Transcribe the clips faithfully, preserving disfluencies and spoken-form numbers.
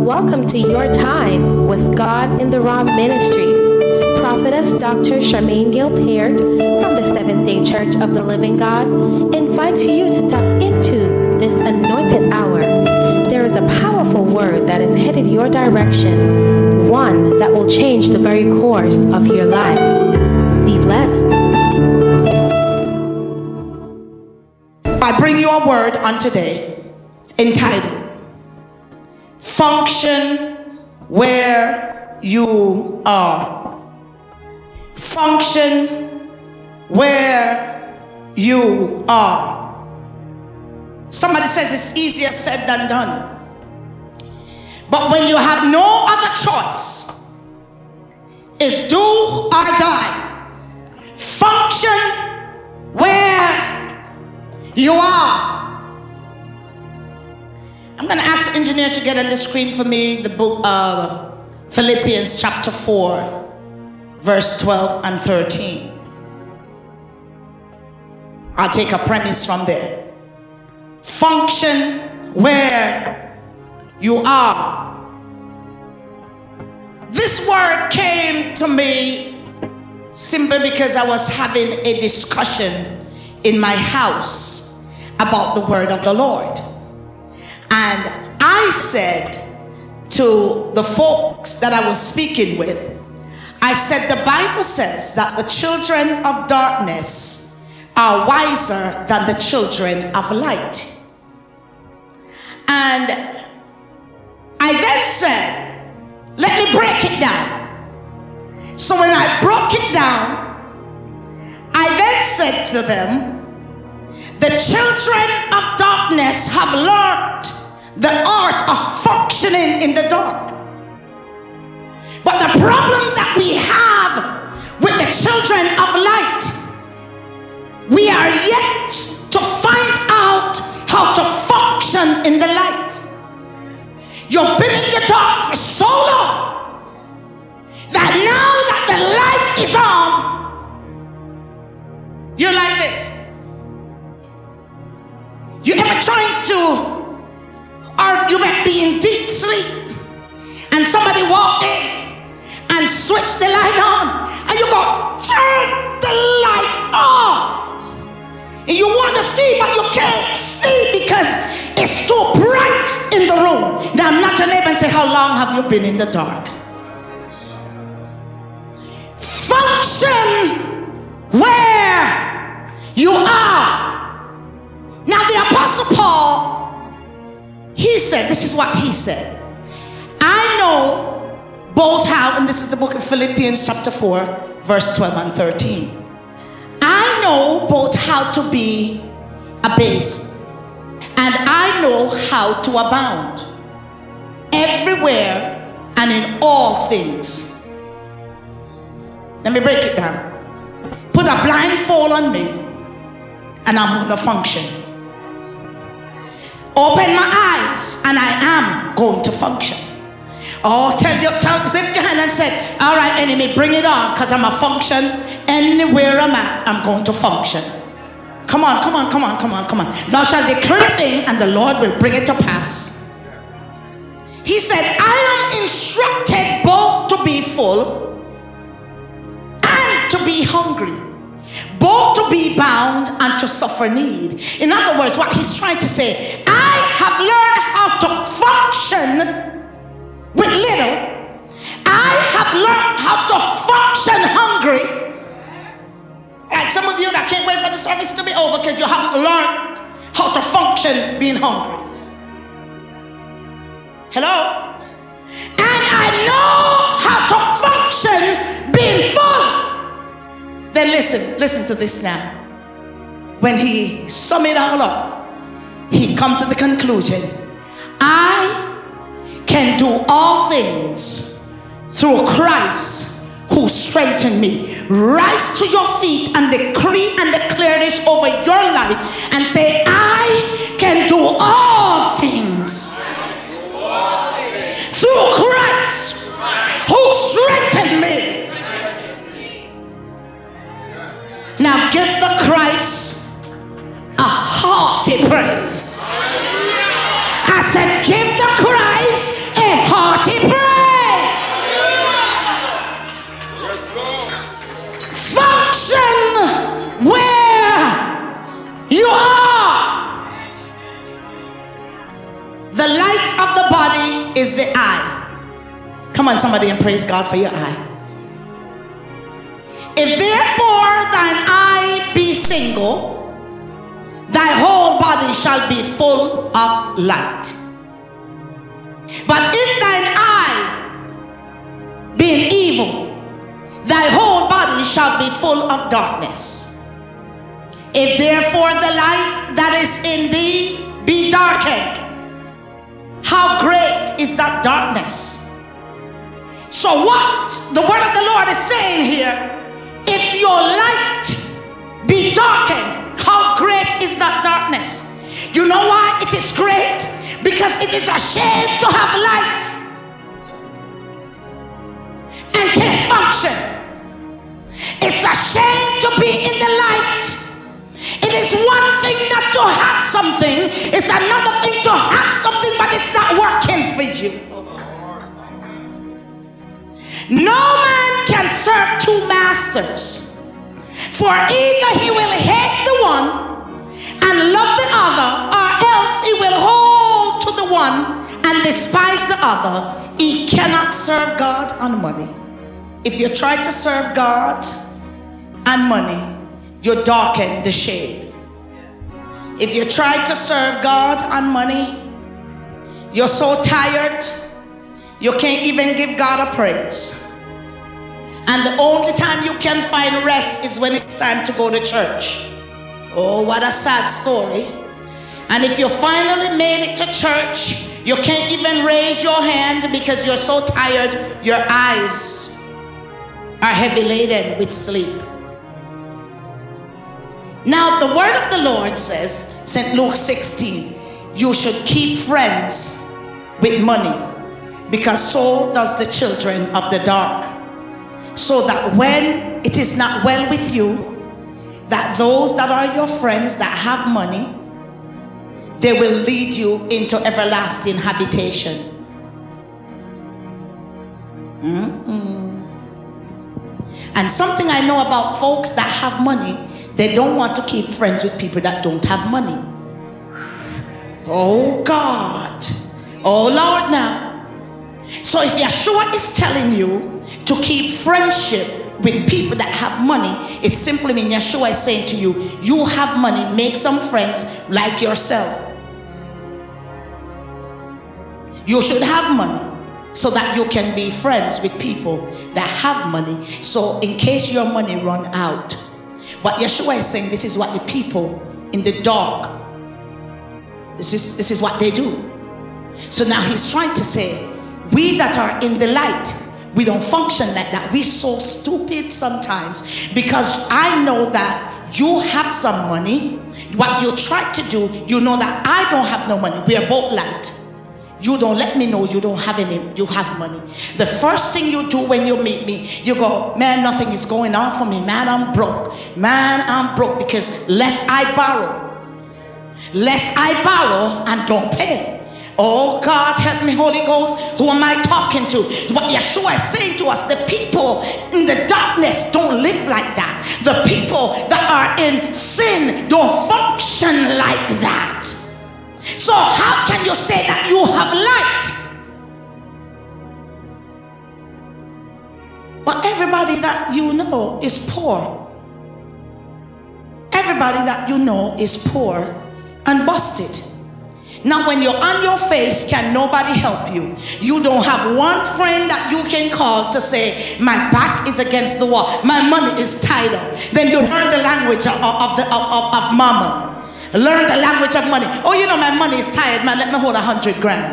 Welcome to your time with God in the Raw Ministries. Prophetess Doctor Charmaine Gilpert from the Seventh-day Church of the Living God invites you to tap into this anointed hour. There is a powerful word that is headed your direction, one that will change the very course of your life. Be blessed. I bring you a word on today entitled, Function Where You Are. Function where you are. Somebody says it's easier said than done. But when you have no other choice, it's do or die. Function where you are. I'm going to ask the engineer to get on the screen for me the book of Philippians chapter four, verse twelve and thirteen. I'll take a premise from there. Function where you are. This word came to me simply because I was having a discussion in my house about the word of the Lord. And I said to the folks that I was speaking with, I said, the Bible says that the children of darkness are wiser than the children of light. And I then said, let me break it down. So when I broke it down, I then said to them, the children of darkness have learned the art of functioning in the dark. But the problem that we have with the children of light, we are yet to find out how to function in the light. You've been in the dark for so long that now that the light is on, you're like this. You ever trying to, or you might be in deep sleep and somebody walked in and switch the light on, and you go, turn the light off, and you want to see but you can't see because it's too bright in the room. Now nudge your neighbor and say, how long have you been in the dark? Function where you are. Now the Apostle Paul, he said, this is what he said, I know both how, and this is the book of Philippians chapter four, verse twelve and thirteen. I know both how to be abased, and I know how to abound, everywhere and in all things. Let me break it down. Put a blindfold on me, and I'm going to function. Open my eyes, and I am going to function. Oh, tell you, tell, lift your hand and say, all right, enemy, bring it on, because I'm a function. Anywhere I'm at, I'm going to function. Come on, come on, come on, come on, come on. Thou shalt declare a thing, and the Lord will bring it to pass. He said, I am instructed both to be full and to be hungry, both to be bound and to suffer need. In other words, what he's trying to say, I have learned how to function with little. I have learned how to function hungry. Like some of you that can't wait for the service to be over because you haven't learned how to function being hungry. Hello? And I know how to function being full. Then listen, listen to this now. When he sum it all up, he come to the conclusion, I can do all things through Christ who strengthened me. Rise to your feet and decree and declare this over your life and say, I can do all things through Christ who strengthened me. Now give the Christ a hearty praise. I said, give the Christ a hearty is the eye. Come on, somebody, and praise God for your eye. If therefore thine eye be single, thy whole body shall be full of light. But if thine eye be evil, thy whole body shall be full of darkness. If therefore the light that is in thee be darkened, how great is that darkness? So what the word of the Lord is saying here, if your light be darkened, how great is that darkness? You know why it is great? Because it is a shame to have light and can't function. It's a shame to be in the light. It is one thing not to have something, it's another thing to have something but it's not working for you. No man can serve two masters, for either he will hate the one and love the other, or else he will hold to the one and despise the other. He cannot serve God and money. If you try to serve God and money, you darken the shade. If you try to serve God and money, you're so tired you can't even give God a praise. And the only time you can find rest is when it's time to go to church. Oh, what a sad story. And if you finally made it to church, you can't even raise your hand because you're so tired, your eyes are heavy laden with sleep. Now the word of the Lord says, Saint Luke sixteen, you should keep friends with money, because so does the children of the dark. So that when it is not well with you, that those that are your friends that have money, they will lead you into everlasting habitation. Mm-mm. And something I know about folks that have money, they don't want to keep friends with people that don't have money. Oh God. Oh Lord now. So if Yeshua is telling you to keep friendship with people that have money, it simply means Yeshua is saying to you, you have money, make some friends like yourself. You should have money so that you can be friends with people that have money. So in case your money run out, what Yeshua is saying, this is what the people in the dark, this is, this is what they do. So now he's trying to say, we that are in the light, we don't function like that. We're so stupid sometimes, because I know that you have some money. What you try to do, you know that I don't have no money. We are both light. You don't let me know you don't have any, you have money. The first thing you do when you meet me, you go, man, nothing is going on for me. Man, I'm broke. Man, I'm broke, because lest I borrow, lest I borrow and don't pay. Oh God, help me, Holy Ghost. Who am I talking to? What Yeshua is saying to us, the people in the darkness don't live like that. The people that are in sin don't function like that. So how can you say that you have light? But everybody that you know is poor. Everybody that you know is poor and busted. Now when you're on your face, can nobody help you? You don't have one friend that you can call to say, my back is against the wall, my money is tied up. Then you learn the language of, of, the, of, of, of mama. Learn the language of money. Oh, you know, my money is tired, man, let me hold a hundred grand.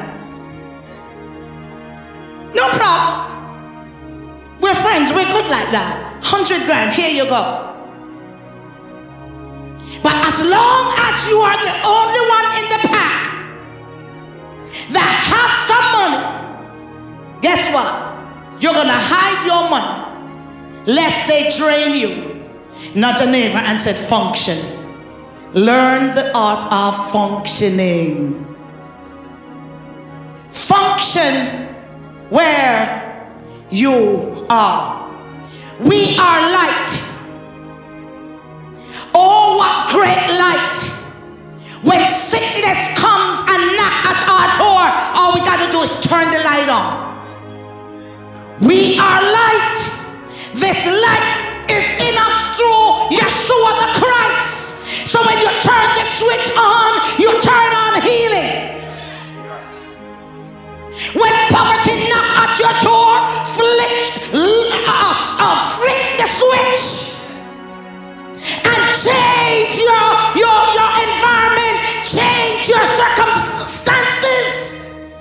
No problem. We're friends, we're good like that. Hundred grand, here you go. But as long as you are the only one in the pack that have some money, guess what? You're gonna hide your money lest they drain you. Nudge a neighbor and said, function. Learn the art of functioning. Function where you are. We are light. Oh, what great light. When sickness comes and knock at our door, all we got to do is turn the light on. We are light. This light is in us through Yeshua the Christ. So when you turn the switch on, you turn on healing. When poverty knock at your door, flick, uh, uh, flick the switch and change your, your, your environment, change your circumstances.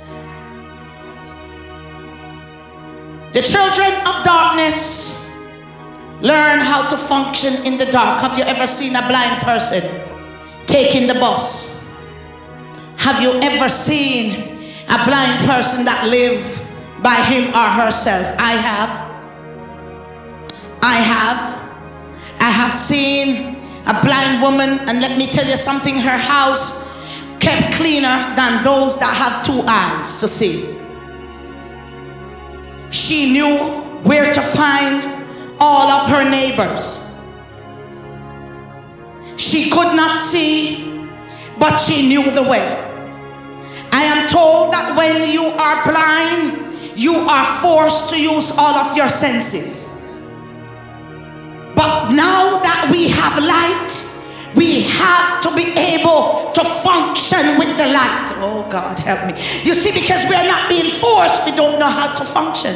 The children of darkness learn how to function in the dark. Have you ever seen a blind person taking the bus? Have you ever seen a blind person that lived by him or herself? I have. I have. I have seen a blind woman, and let me tell you something, her house kept cleaner than those that have two eyes to see. She knew where to find all of her neighbors. She could not see, but she knew the way. I am told that when you are blind, you are forced to use all of your senses. But now that we have light, we have to be able to function with the light. Oh God, help me. You see, because we are not being forced, we don't know how to function.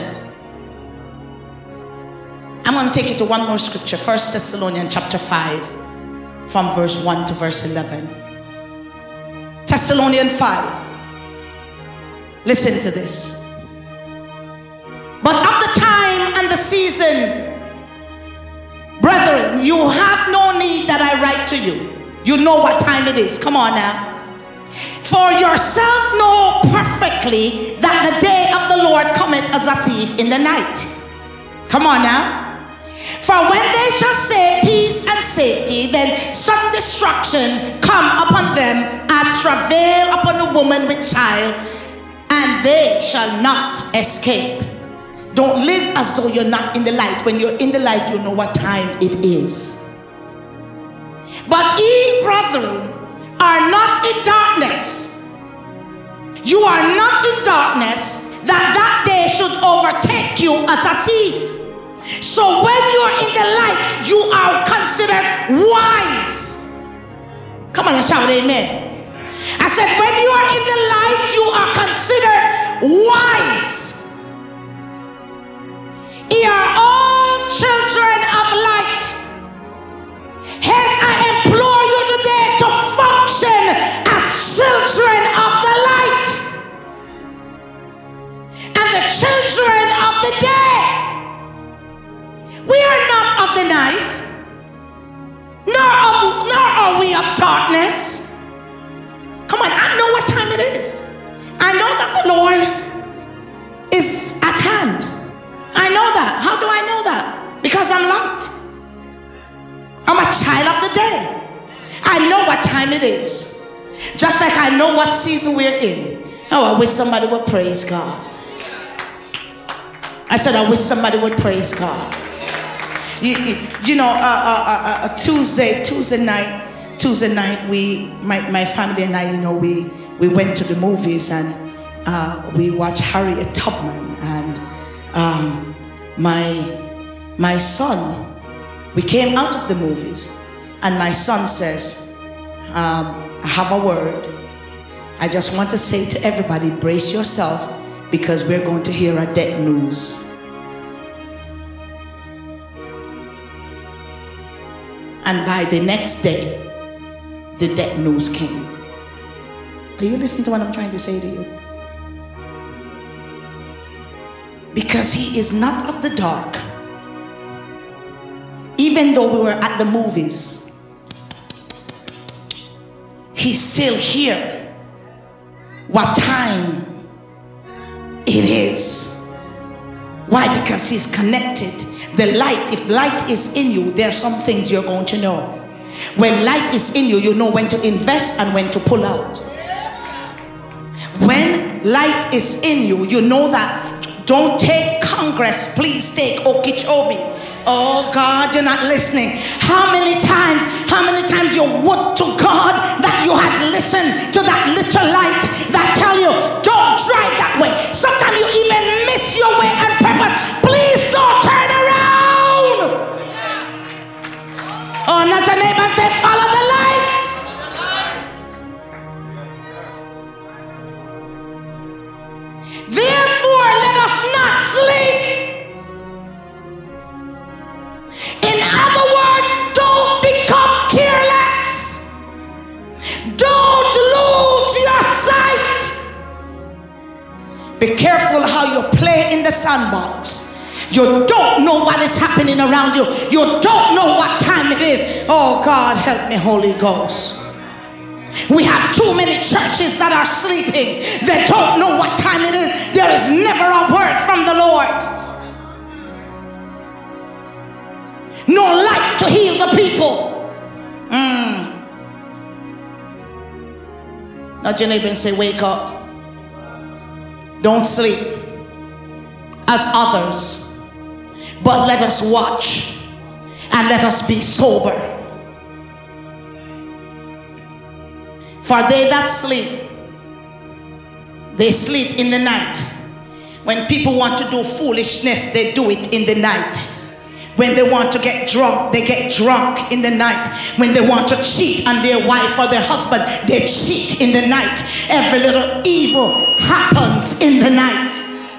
I'm going to take you to one more scripture. First Thessalonians chapter five, from verse one to verse eleven. Thessalonians five. Listen to this. But of the time and the season, brethren, you have no need that I write to you. You know what time it is. Come on now. For yourself know perfectly that the day of the Lord cometh as a thief in the night. Come on now. For when they shall say peace and safety, then sudden destruction come upon them as travail upon a woman with child, and they shall not escape. Don't live as though you're not in the light. When you're in the light, you know what time it is. But ye, brethren, are not in darkness. You are not in darkness, that that day should overtake you as a thief. So when you're in the light, you are considered wise. Come on and shout amen. I said, when you are in the light, you are considered wise. Ye are all children of light. Hence I implore you today to function as children of the light and the children of the day. We are not of the night, nor, of, nor are we of darkness. Come on, I know what time it is. I know that the Lord is at hand. I know that. How do I know that? Because I'm light. I'm a child of the day. I know what time it is. Just like I know what season we're in. Oh, I wish somebody would praise God. I said, I wish somebody would praise God. You, you, you know, uh, uh, uh, uh, Tuesday, Tuesday night, Tuesday night, we, my, my family and I, you know, we, we went to the movies and uh, we watched Harriet Tubman, and um, my, my son, we came out of the movies, and my son says, um, I have a word. I just want to say to everybody, brace yourself, because we're going to hear a death news. And by the next day, the death news came. Are you listening to what I'm trying to say to you? Because he is not of the dark. Even though we were at the movies, he's still here. What time it is. Why? Because he's connected. The light, if light is in you, there are some things you're going to know. When light is in you, you know when to invest and when to pull out. When light is in you, you know that don't take Congress, please take Okeechobee. Oh God, you're not listening. How many times, how many times you would to God that you had listened to that little light that tell you, don't drive that way. Sometimes you even miss your way on purpose. Please don't turn around. Oh, not your neighbor and say, follow the light. Therefore, let us not sleep. In other words, don't become careless. Don't lose your sight. Be careful how you play in the sandbox. You don't know what is happening around you. You don't know what time it is. Oh God, help me, Holy Ghost. We have too many churches that are sleeping. They don't know what time it is. There is never a word from the Lord. No light to heal the people. Mm. Now your neighbor and say, wake up. Don't sleep as others, but let us watch and let us be sober. For they that sleep, they sleep in the night. When people want to do foolishness, they do it in the night. When they want to get drunk, they get drunk in the night. When they want to cheat on their wife or their husband, they cheat in the night. Every little evil happens in the night.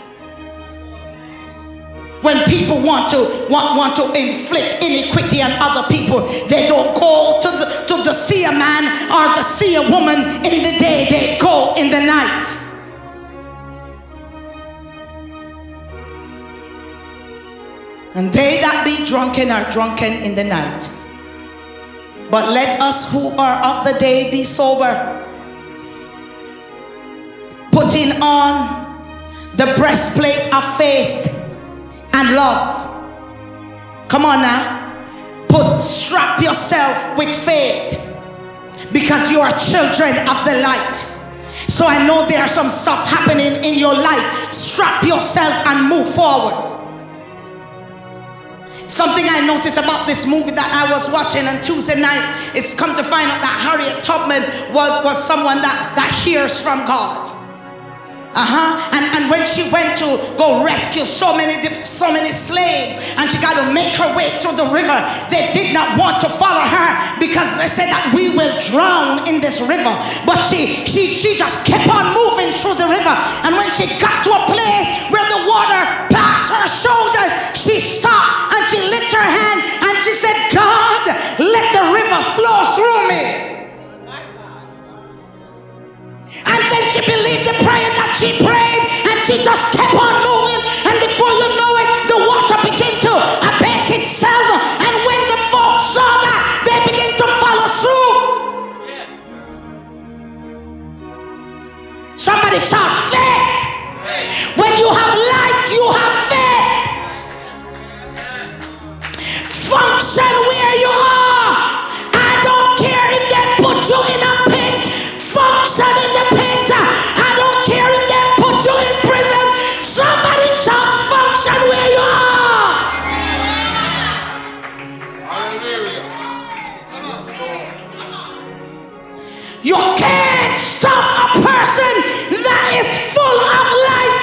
When people want to want, want to inflict iniquity on other people, they don't go to the to the see a man or the see a woman in the day. They go in the night. And they that be drunken are drunken in the night. But let us who are of the day be sober, putting on the breastplate of faith and love. Come on now. Put, strap yourself with faith, because you are children of the light. So I know there's some stuff happening in your life. Strap yourself and move forward. Something I noticed about this movie that I was watching on Tuesday night, it's come to find out that Harriet Tubman was, was someone that, that hears from God. Uh-huh. And, and when she went to go rescue so many so many slaves, and she got to make her way through the river, they did not want to follow her because they said that we will drown in this river. But she she she just kept on moving through the river, and when she got to a place where the water passed her shoulders, she stopped and she lifted her hand and she said, God, let the river flow through me. And then she believed the prayer that she prayed, and she just kept on moving, and before you know it, the water began to abate itself. And when the folks saw that, they began to follow suit. Somebody shout faith. When you have light, you have faith. Function where you are. I don't care if they put you in a pit. Function in the pit. I don't care if they put you in prison. Somebody shout function where you are. You can't stop a person that is full of light.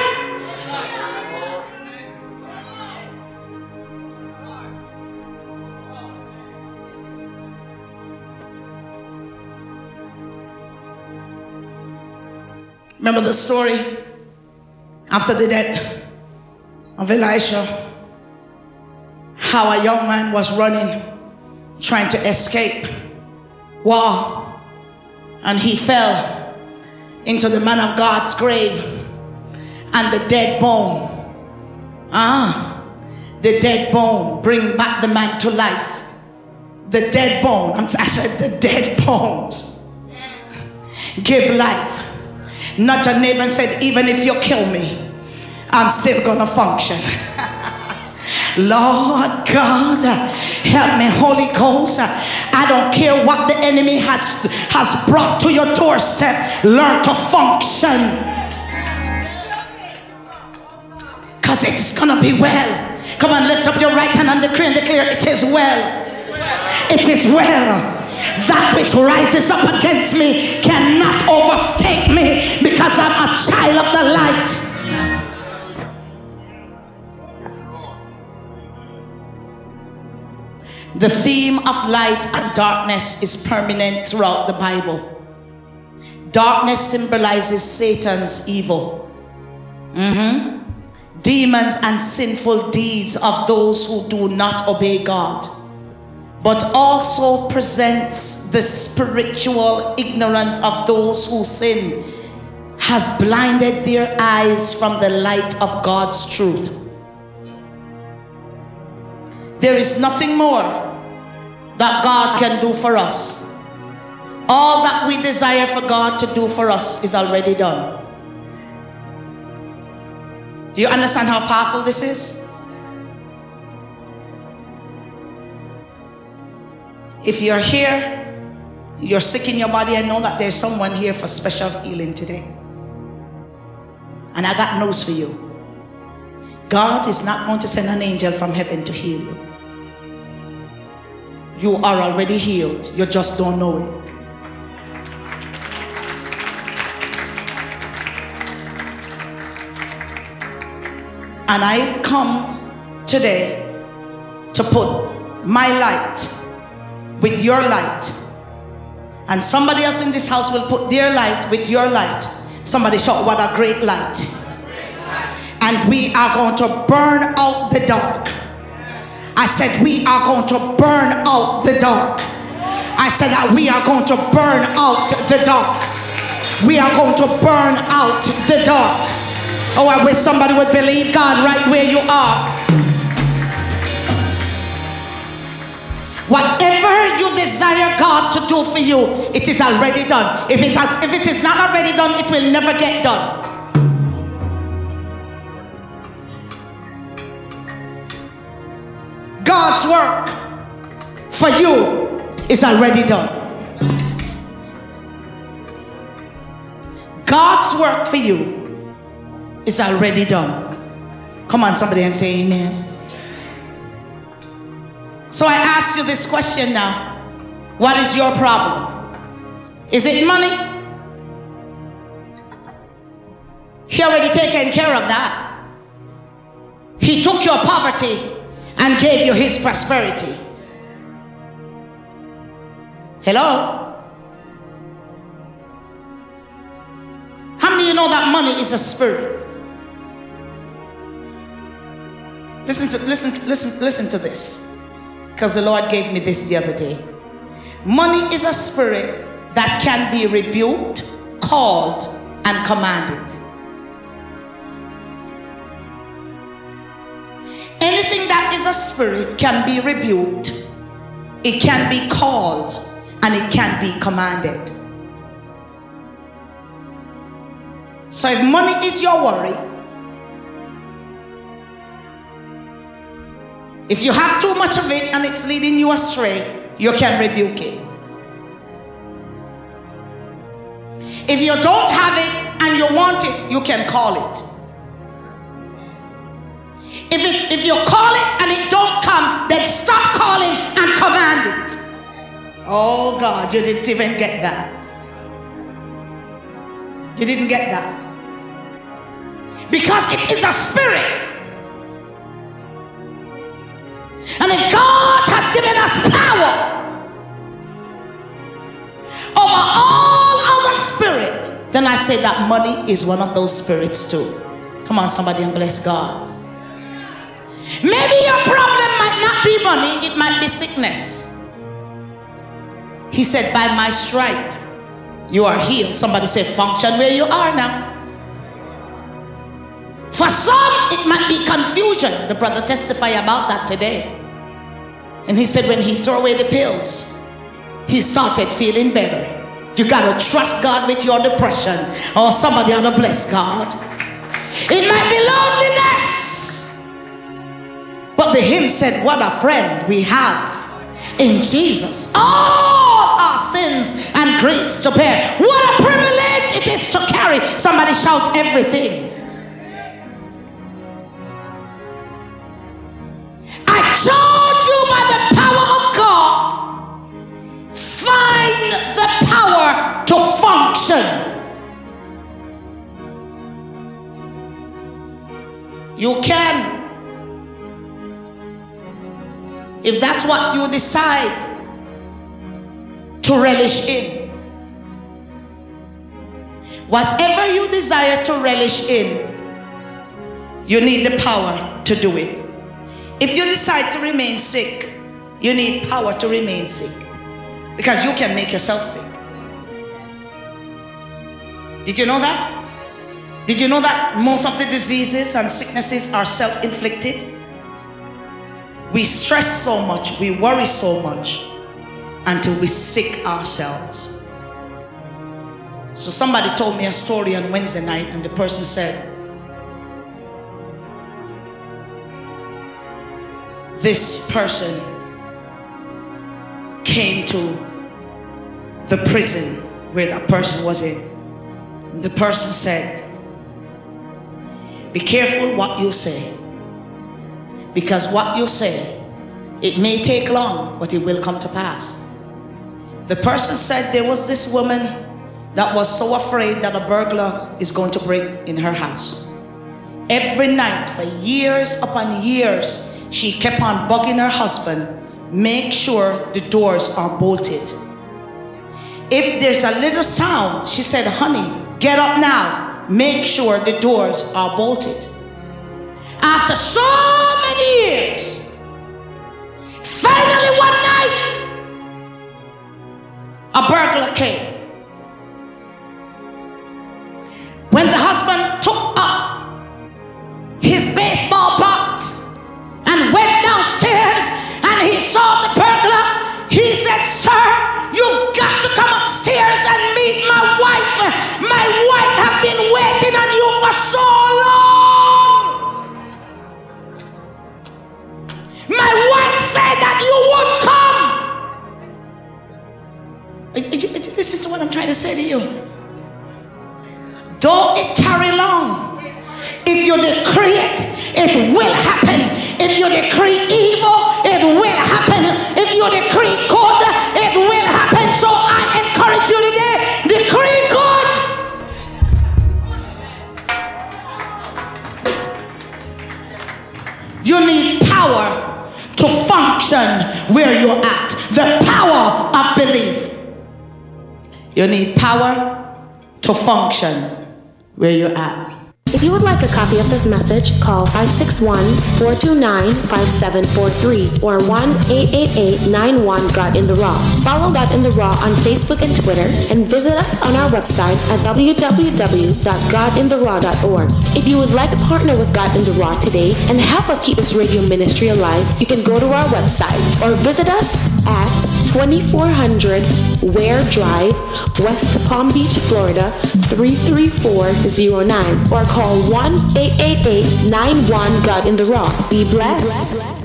Remember the story after the death of Elisha, how a young man was running, trying to escape war, and he fell into the man of God's grave, and the dead bone, ah, the dead bone bring back the man to life. The dead bone, I said the dead bones give life. Not your neighbor and said, even if you kill me, I'm still gonna function. Lord God, help me, Holy Ghost. I don't care what the enemy has has brought to your doorstep. Learn to function, because it's gonna be well. Come on, lift up your right hand and decree and declare, it is well. It is well. That which rises up against me cannot overtake me, because I'm I'm a child of the light. The theme of light and darkness is permanent throughout the Bible. Darkness symbolizes Satan's evil. Mm-hmm. Demons and sinful deeds of those who do not obey God. But also presents the spiritual ignorance of those who sin has blinded their eyes from the light of God's truth. There is nothing more that God can do for us. All that we desire for God to do for us is already done. Do you understand how powerful this is? If you're here, you're sick in your body, I know that there's someone here for special healing today. And I got news for you. God is not going to send an angel from heaven to heal you. You are already healed. You just don't know it. And I come today to put my light with your light. And somebody else in this house will put their light with your light. Somebody shout, what a great light. And we are going to burn out the dark. I said we are going to burn out the dark. I said that we are going to burn out the dark. We are going to burn out the dark. Oh, I wish somebody would believe God right where you are. Whatever you desire God to do for you, it is already done. If it has, if it is not already done, it will never get done. God's work for you is already done. God's work for you is already done. Come on, somebody, and say amen. So I ask you this question now. What is your problem? Is it money? He already taken care of that. He took your poverty and gave you his prosperity. Hello? How many of you know that money is a spirit? Listen to, listen to, listen, listen to this. Because the Lord gave me this the other day. Money is a spirit that can be rebuked, called, and commanded. Anything that is a spirit can be rebuked, it can be called, and it can be commanded. So if money is your worry, if you have too much of it and it's leading you astray, you can rebuke it. If you don't have it and you want it, you can call it. If, it, if you call it and it don't come, then stop calling and command it. Oh God, you didn't even get that. You didn't get that. Because it is a spirit. And if God has given us power over all other spirit, then I say that money is one of those spirits too. Come on, somebody, and bless God. Maybe your problem might not be money, it might be sickness. He said, by my stripe you are healed. Somebody say, function where you are now. For some, it might be confusion. The brother testified about that today. And he said when he threw away the pills, he started feeling better. You got to trust God with your depression. Or somebody ought to bless God. It might be loneliness. But the hymn said, what a friend we have in Jesus. All our sins and griefs to bear. What a privilege it is to carry. Somebody shout everything. I charge you by the power of God, find the power to function. You can. If that's what you decide to relish in. Whatever you desire to relish in, you need the power to do it. If you decide to remain sick, you need power to remain sick. Because you can make yourself sick. Did you know that? Did you know that most of the diseases and sicknesses are self-inflicted? We stress so much, we worry so much until we sick ourselves. So somebody told me a story on Wednesday night, and the person said, this person came to the prison where that person was in. And the person said, be careful what you say, because what you say, it may take long, but it will come to pass. The person said there was this woman that was so afraid that a burglar is going to break in her house. Every night for years upon years, she kept on bugging her husband, make sure the doors are bolted. If there's a little sound, she said, honey, get up now. Make sure the doors are bolted. After so many years, finally one night, a burglar came. When the husband took up his baseball bat and went downstairs and he saw the burglar, he said, sir, you've got to come upstairs and meet my wife. My wife has been waiting on you for so long. My wife said that you would come. Listen to what I'm trying to say to you. Though it tarry long, if you decree it, it will happen. If you decree evil, it will happen. If you decree good, it will happen. So I encourage you today, decree good. You need power to function where you're at. The power of belief. You need power to function where you're at. If you would like a copy of this message, call five six one, four two nine, five seven four three or one eight eight eight, nine one, God in the Raw. Follow God in the Raw on Facebook and Twitter, and visit us on our website at w w w dot god in the raw dot org. If you would like to partner with God in the Raw today and help us keep this radio ministry alive, you can go to our website or visit us at twenty-four hundred Ware Drive, West Palm Beach, Florida three three four zero nine, or call one eight eight eight, nine one, God in the Raw. Be blessed.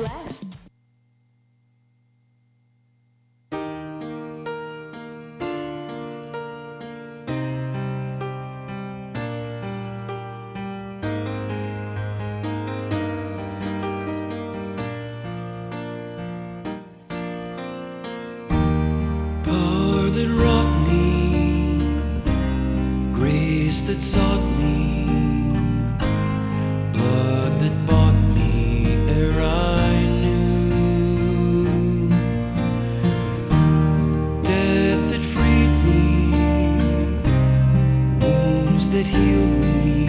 Power that wrought me, grace that sought me, blood that bought me ere I knew, death that freed me, wounds that healed me.